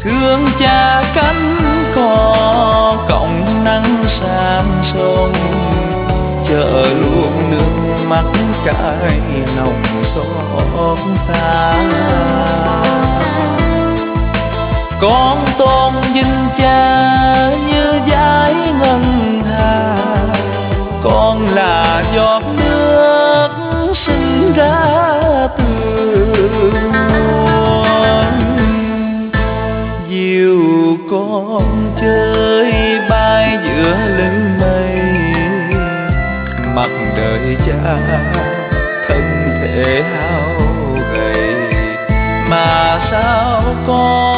thương cha cánh cò cọng nắng sang sông, chợ luôn nước mắt cay lòng xót xa. Con tôn vinh cha như dải ngân hà, con là giọt nước sinh ra từ nguồn. Diều con chơi bay giữa lưng mây, mặt đời cha thân thể hao gầy, mà sao con